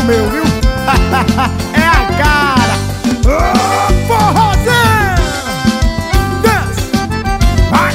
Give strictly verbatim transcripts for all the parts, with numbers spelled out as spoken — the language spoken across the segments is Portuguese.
meu, viu? É a cara. Oh, forrozinho! Dance! Vai!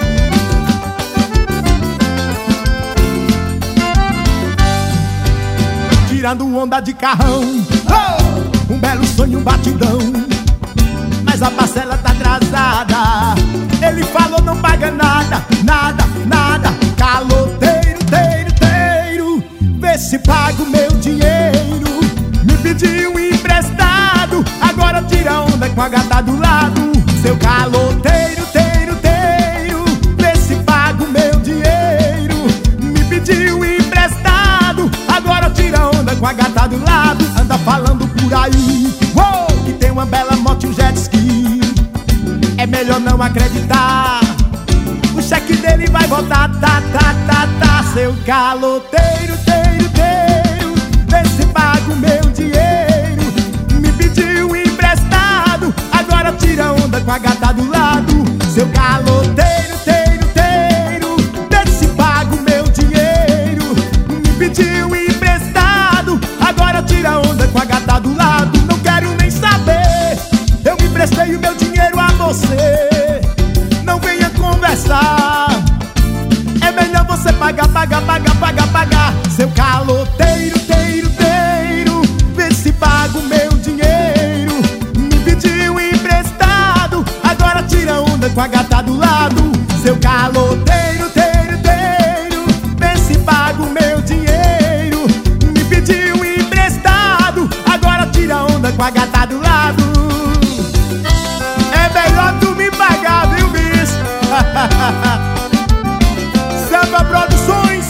Tirando onda de carrão, oh! Um belo sonho, um batidão. Mas a parcela tá atrasada. Ele falou não paga nada, nada, nada. Caloteiro, teiro, teiro. Vê se paga o meu dinheiro. Me pediu emprestado, agora tira onda com a gata do lado. Seu caloteiro, teiro, teiro. Vê se paga o meu dinheiro. Me pediu emprestado, agora tira onda com a gata do lado. Anda falando por aí, uou, que tem uma bela moto e um jet ski. É melhor não acreditar, o cheque dele vai voltar, tá, tá, tá, tá. Seu caloteiro, teiro, teiro. Vê se paga o meu dinheiro. Me pediu emprestado, agora tira onda com a gata do lado. Seu caloteiro, teiro, teiro. Vê se paga o meu dinheiro. Me pediu emprestado, agora tira onda com a gata do lado. Não quero nem saber, eu me emprestei o meu dinheiro a você. Não venha conversar, é melhor você pagar, pagar, pagar, pagar, pagar. Seu caloteiro, teiro, teiro. Vê se paga o meu dinheiro. Me pediu emprestado, agora tira onda com a gata do lado. Seu caloteiro, teiro, teiro. Vê se paga o meu dinheiro. Me pediu emprestado, agora tira onda com a gata do lado. É melhor tu me pagar, viu, bicho? Samba Produções.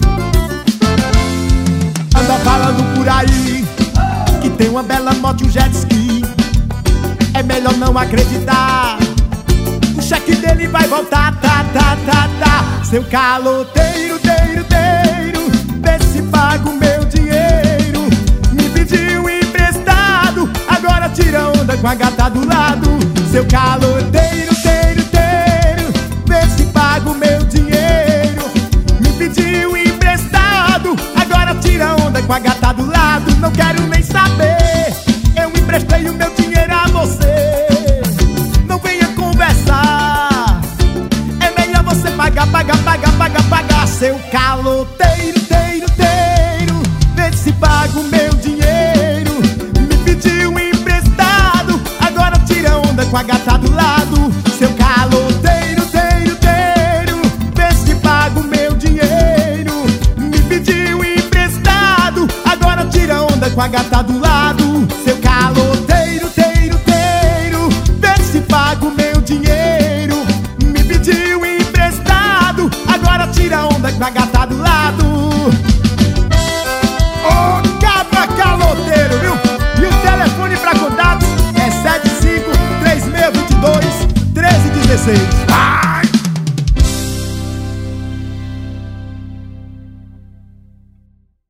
Anda falando por aí que tem uma bela moto e um jet ski. É melhor não acreditar, o cheque dele vai voltar, tá, tá, tá, tá. Seu caloteiro, teiro, teiro. Vê se paga o meu dinheiro. Me pediu emprestado, agora tira onda com a gata do lado. Seu caloteiro, teiro, teiro. Vê se paga o meu dinheiro. Me pediu emprestado, agora tira onda com a gata do lado. Não quero nem saber, eu emprestei o meu dinheiro a você. Não venha conversar, é melhor você pagar, pagar, pagar, pagar, pagar. Seu caloteiro, teiro, teiro. Vê se paga o meu dinheiro. Me pediu emprestado, agora tira onda com a gata do lado. Seu caloteiro, teiro, teiro. Vê se paga o meu dinheiro. Me pediu emprestado, agora tira onda com a gata do lado. Seu caloteiro, teiro, teiro. Vê se paga o meu dinheiro. Me pediu emprestado, agora tira onda com a gata do lado. Ô, cabra caloteiro, viu? E o telefone pra contato é sete cinco três seis dois dois um três um seis.